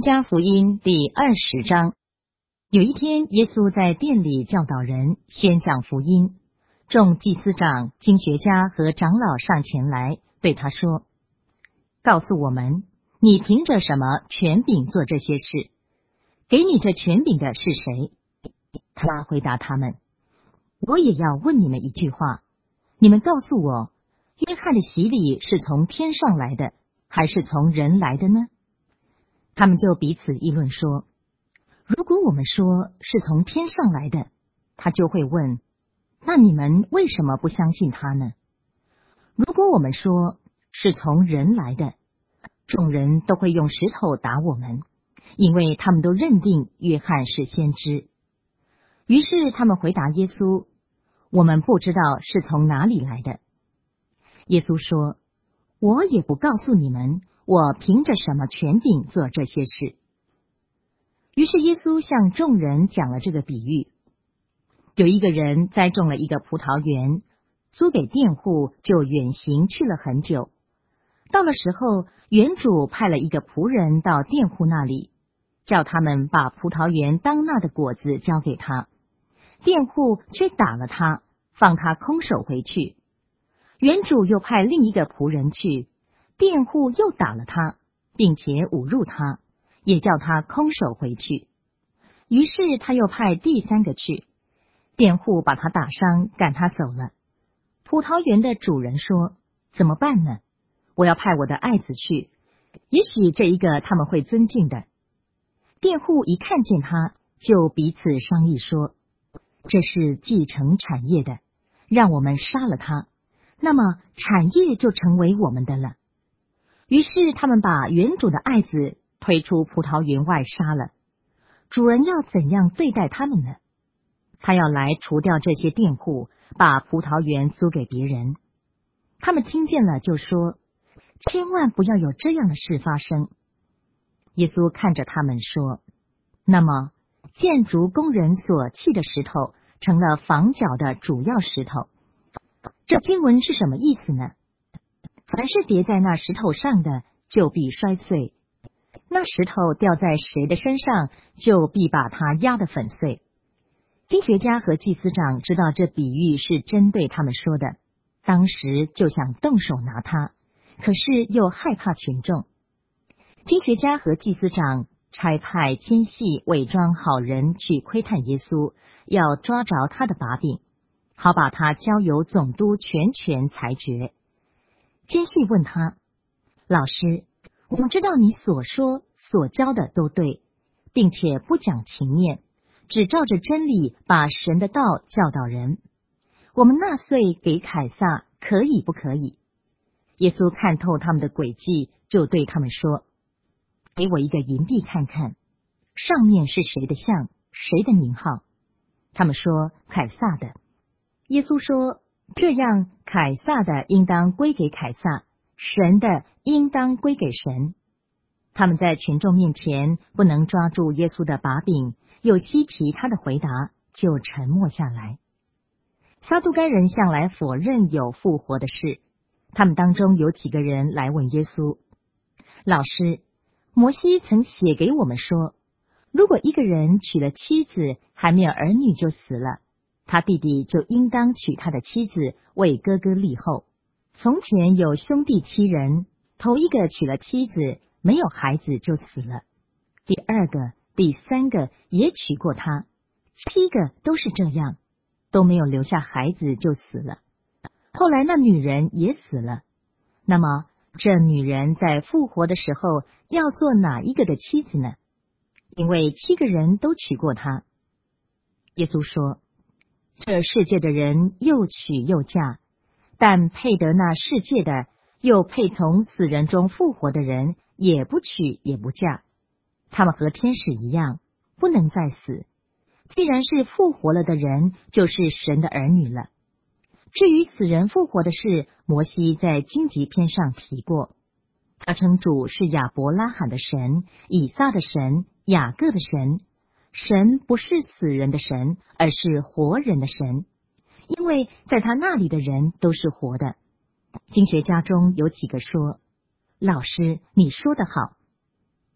加福音第20章。有一天，耶稣在殿里教导人，宣讲福音。众祭司长、经学家和长老上前来，对他说：“告诉我们，你凭着什么权柄做这些事？给你这权柄的是谁？”他回答他们：“我也要问你们一句话，你们告诉我，约翰的洗礼是从天上来的，还是从人来的呢？”他们就彼此议论说：“如果我们说是从天上来的，他就会问，那你们为什么不相信他呢？如果我们说是从人来的，众人都会用石头打我们，因为他们都认定约翰是先知。”于是他们回答耶稣：“我们不知道是从哪里来的。”耶稣说：“我也不告诉你们，我凭着什么权柄做这些事。”于是耶稣向众人讲了这个比喻：有一个人栽种了一个葡萄园，租给佃户，就远行去了很久。到了时候，园主派了一个仆人到佃户那里，叫他们把葡萄园当纳的果子交给他。佃户却打了他，放他空手回去。园主又派另一个仆人去，佃户又打了他，并且侮辱他，也叫他空手回去。于是他又派第三个去，佃户把他打伤，赶他走了。葡萄园的主人说：“怎么办呢？我要派我的爱子去，也许这一个他们会尊敬的。”佃户一看见他，就彼此商议说：“这是继承产业的，让我们杀了他，那么产业就成为我们的了。”于是他们把园主的爱子推出葡萄园外杀了。主人要怎样对待他们呢？他要来除掉这些佃户，把葡萄园租给别人。他们听见了，就说：“千万不要有这样的事发生。”耶稣看着他们说：“那么建筑工人所弃的石头，成了房角的主要石头。这经文是什么意思呢？凡是跌在那石头上的，就必摔碎；那石头掉在谁的身上，就必把他压得粉碎。”经学家和祭司长知道这比喻是针对他们说的，当时就想动手拿他，可是又害怕群众。经学家和祭司长差派奸细伪装好人去窥探耶稣，要抓着他的把柄，好把他交由总督全权裁决。奸细问他：“老师，我们知道你所说所教的都对，并且不讲情面，只照着真理把神的道教导人。我们纳税给凯撒，可以不可以？”耶稣看透他们的诡计，就对他们说：“给我一个银币看看，上面是谁的像，谁的名号？”他们说：“凯撒的。”耶稣说：“这样，凯撒的应当归给凯撒，神的应当归给神。”他们在群众面前不能抓住耶稣的把柄，又稀奇他的回答，就沉默下来。撒都该人向来否认有复活的事，他们当中有几个人来问耶稣：“老师，摩西曾写给我们说，如果一个人娶了妻子，还没有儿女就死了，他弟弟就应当娶他的妻子，为哥哥立后。从前有兄弟7人，头一个娶了妻子，没有孩子就死了，第二个、第三个也娶过她，7个都是这样，都没有留下孩子就死了。后来那女人也死了，那么这女人在复活的时候要做哪一个的妻子呢？因为7个人都娶过她。”耶稣说：“这世界的人又娶又嫁，但配得那世界的，又配从死人中复活的人，也不娶也不嫁。他们和天使一样，不能再死。既然是复活了的人，就是神的儿女了。至于死人复活的事，摩西在荆棘篇上提过。他称主是亚伯拉罕的神，以撒的神，雅各的神。神不是死人的神，而是活人的神，因为在他那里的人都是活的。”经学家中有几个说：“老师，你说得好。”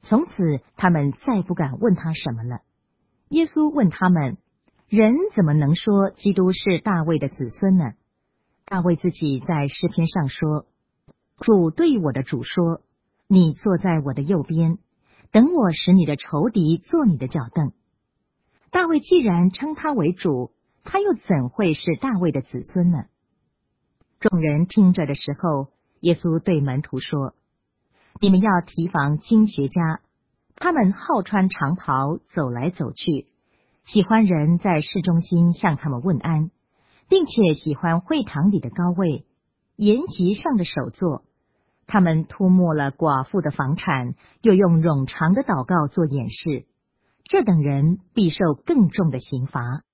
从此他们再不敢问他什么了。耶稣问他们：人怎么能说基督是大卫的子孙呢？大卫自己在诗篇上说：主对我的主说，你坐在我的右边，等我使你的仇敌做你的脚凳。大卫既然称他为主，他又怎会是大卫的子孙呢？众人听着的时候，耶稣对门徒说：你们要提防经学家，他们好穿长袍，走来走去，喜欢人在市中心向他们问安，并且喜欢会堂里的高位，筵席上的首座。他们涂抹了寡妇的房产，又用冗长的祷告做掩饰。这等人必受更重的刑罚。